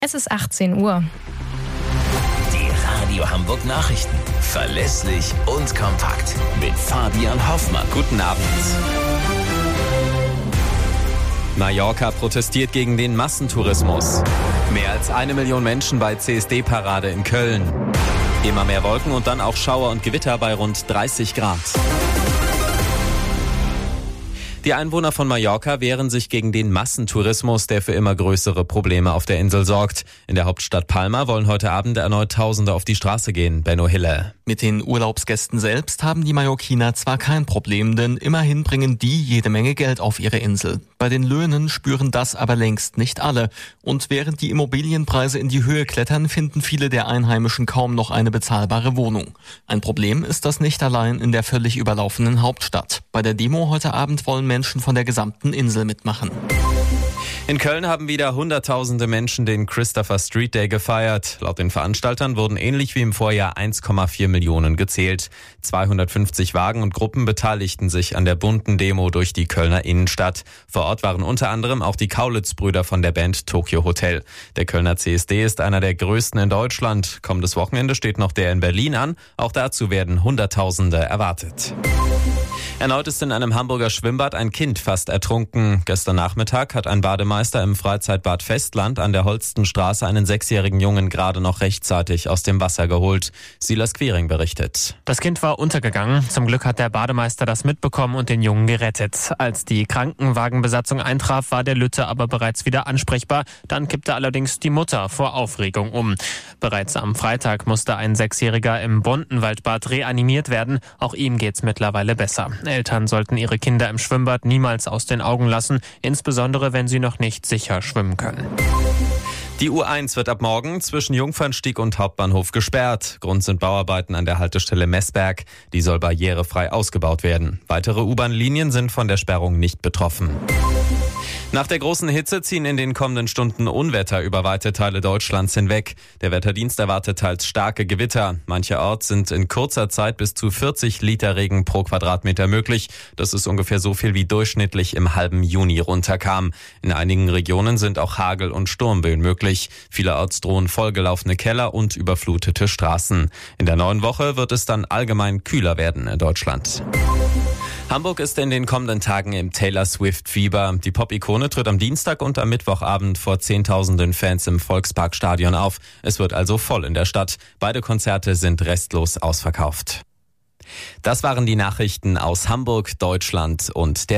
Es ist 18 Uhr. Die Radio Hamburg Nachrichten. Verlässlich und kompakt. Mit Fabian Hoffmann. Guten Abend. Mallorca protestiert gegen den Massentourismus. Mehr als 1 Million Menschen bei CSD-Parade in Köln. Immer mehr Wolken und dann auch Schauer und Gewitter bei rund 30 Grad. Die Einwohner von Mallorca wehren sich gegen den Massentourismus, der für immer größere Probleme auf der Insel sorgt. In der Hauptstadt Palma wollen heute Abend erneut Tausende auf die Straße gehen. Benno Hille. Mit den Urlaubsgästen selbst haben die Mallorquiner zwar kein Problem, denn immerhin bringen die jede Menge Geld auf ihre Insel. Bei den Löhnen spüren das aber längst nicht alle. Und während die Immobilienpreise in die Höhe klettern, finden viele der Einheimischen kaum noch eine bezahlbare Wohnung. Ein Problem ist das nicht allein in der völlig überlaufenden Hauptstadt. Bei der Demo heute Abend wollen Menschen von der gesamten Insel mitmachen. In Köln haben wieder Hunderttausende Menschen den Christopher Street Day gefeiert. Laut den Veranstaltern wurden ähnlich wie im Vorjahr 1,4 Millionen gezählt. 250 Wagen und Gruppen beteiligten sich an der bunten Demo durch die Kölner Innenstadt. Vor Ort waren unter anderem auch die Kaulitz-Brüder von der Band Tokyo Hotel. Der Kölner CSD ist einer der größten in Deutschland. Kommendes Wochenende steht noch der in Berlin an. Auch dazu werden Hunderttausende erwartet. Erneut ist in einem Hamburger Schwimmbad ein Kind fast ertrunken. Gestern Nachmittag hat ein Bademeister im Freizeitbad Festland an der Holstenstraße einen 6-jährigen Jungen gerade noch rechtzeitig aus dem Wasser geholt. Silas Quiring berichtet. Das Kind war untergegangen. Zum Glück hat der Bademeister das mitbekommen und den Jungen gerettet. Als die Krankenwagenbesatzung eintraf, war der Lütte aber bereits wieder ansprechbar. Dann kippte allerdings die Mutter vor Aufregung um. Bereits am Freitag musste ein 6-Jähriger im Bontenwaldbad reanimiert werden. Auch ihm geht's mittlerweile besser. Eltern sollten ihre Kinder im Schwimmbad niemals aus den Augen lassen, insbesondere wenn sie noch nicht sicher schwimmen können. Die U1 wird ab morgen zwischen Jungfernstieg und Hauptbahnhof gesperrt. Grund sind Bauarbeiten an der Haltestelle Messberg. Die soll barrierefrei ausgebaut werden. Weitere U-Bahn-Linien sind von der Sperrung nicht betroffen. Nach der großen Hitze ziehen in den kommenden Stunden Unwetter über weite Teile Deutschlands hinweg. Der Wetterdienst erwartet teils starke Gewitter. Mancherorts sind in kurzer Zeit bis zu 40 Liter Regen pro Quadratmeter möglich. Das ist ungefähr so viel wie durchschnittlich im halben Juni runterkam. In einigen Regionen sind auch Hagel- und Sturmböen möglich. Vielerorts drohen vollgelaufene Keller und überflutete Straßen. In der neuen Woche wird es dann allgemein kühler werden in Deutschland. Hamburg ist in den kommenden Tagen im Taylor Swift-Fieber. Die Pop-Ikone tritt am Dienstag und am Mittwochabend vor Zehntausenden Fans im Volksparkstadion auf. Es wird also voll in der Stadt. Beide Konzerte sind restlos ausverkauft. Das waren die Nachrichten aus Hamburg, Deutschland und der